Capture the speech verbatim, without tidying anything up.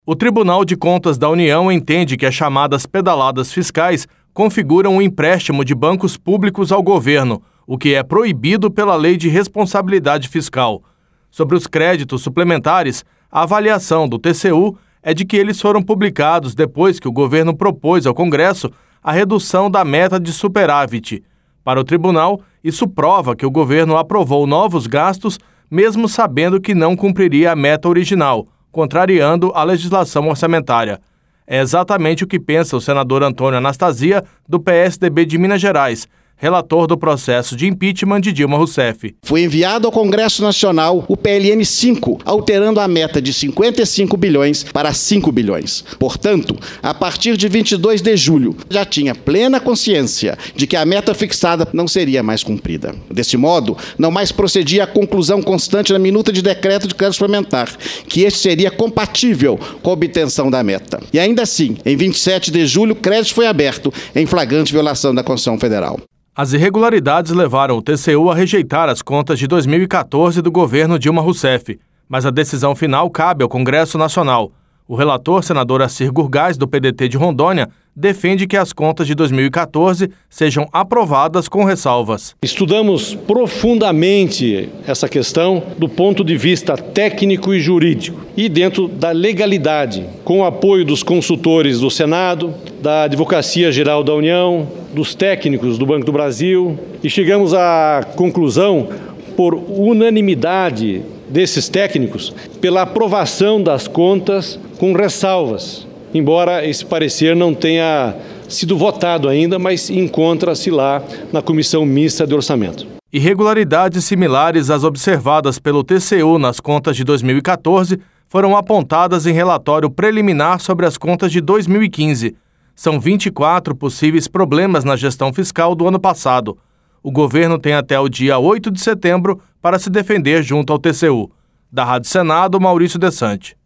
O Tribunal de Contas da União entende que as chamadas pedaladas fiscais configuram um empréstimo de bancos públicos ao governo, o que é proibido pela Lei de Responsabilidade Fiscal. Sobre os créditos suplementares, a avaliação do T C U é de que eles foram publicados depois que o governo propôs ao Congresso a redução da meta de superávit. Para o tribunal, isso prova que o governo aprovou novos gastos, mesmo sabendo que não cumpriria a meta original, contrariando a legislação orçamentária. É exatamente o que pensa o senador Antônio Anastasia, do P S D B de Minas Gerais, relator do processo de impeachment de Dilma Rousseff. Foi enviado ao Congresso Nacional o P L N cinco, alterando a meta de cinquenta e cinco bilhões para cinco bilhões. Portanto, a partir de vinte e dois de julho, já tinha plena consciência de que a meta fixada não seria mais cumprida. Desse modo, não mais procedia a conclusão constante na minuta de decreto de crédito suplementar, que este seria compatível com a obtenção da meta. E ainda assim, em vinte e sete de julho, o crédito foi aberto em flagrante violação da Constituição Federal. As irregularidades levaram o T C U a rejeitar as contas de dois mil e quatorze do governo Dilma Rousseff, mas a decisão final cabe ao Congresso Nacional. O relator, senador Assir Gurgás, do P D T de Rondônia, defende que as contas de dois mil e quatorze sejam aprovadas com ressalvas. Estudamos profundamente essa questão do ponto de vista técnico e jurídico e dentro da legalidade, com o apoio dos consultores do Senado, da Advocacia Geral da União, dos técnicos do Banco do Brasil, e chegamos à conclusão, por unanimidade desses técnicos, pela aprovação das contas com ressalvas, embora esse parecer não tenha sido votado ainda, mas encontra-se lá na Comissão Mista de Orçamento. Irregularidades similares às observadas pelo T C U nas contas de dois mil e quatorze foram apontadas em relatório preliminar sobre as contas de dois mil e quinze. São vinte e quatro possíveis problemas na gestão fiscal do ano passado. O governo tem até o dia oito de setembro para se defender junto ao T C U. Da Rádio Senado, Maurício Desante.